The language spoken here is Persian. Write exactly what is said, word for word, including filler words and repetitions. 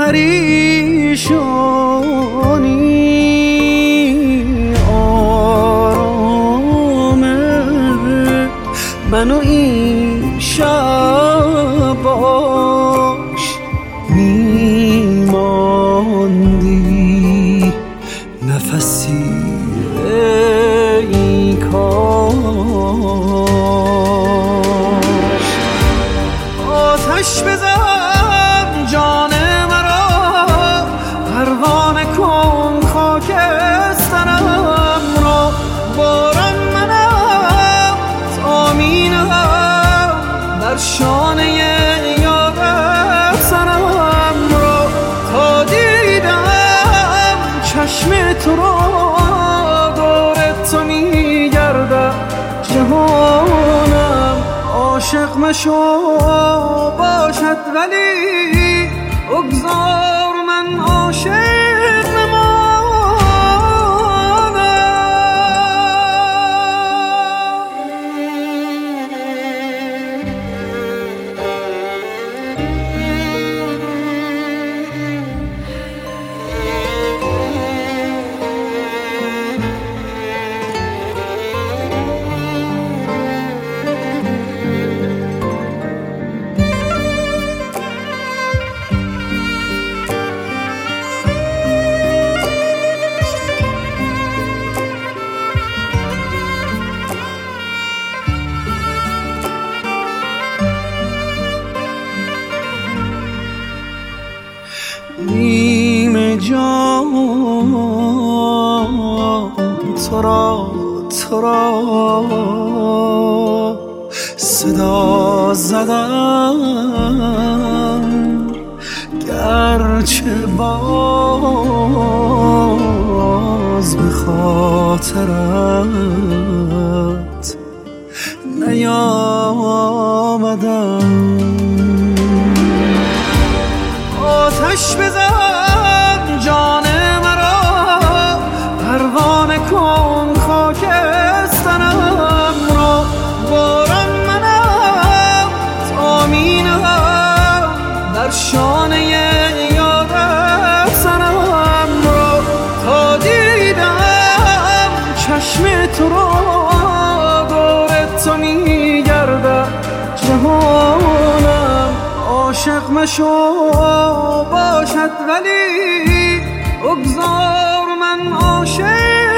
پریشانی آرامه منو این شب باش میماندی نفسی ای کاش آتش بزن جان مرا پروانه کن خاکسترم را باران منم تامینم بر شانه یادت سرم را تا دیدم چشم تو را دور تو میگردم جهانم عاشق مشو باشد ولی بگذار من عاشق نیم جان تو را تو را صدا زدم گرچه باز به خاطرت نیامدم آتش بزن جان مرا پروانه کن خاکسترم را باران منم تامینم در شانه یادت سرم را تا دیدم چشم تو را دور تو میگردم جهانم عاشق مشو باشد ولی بگذار من عاشق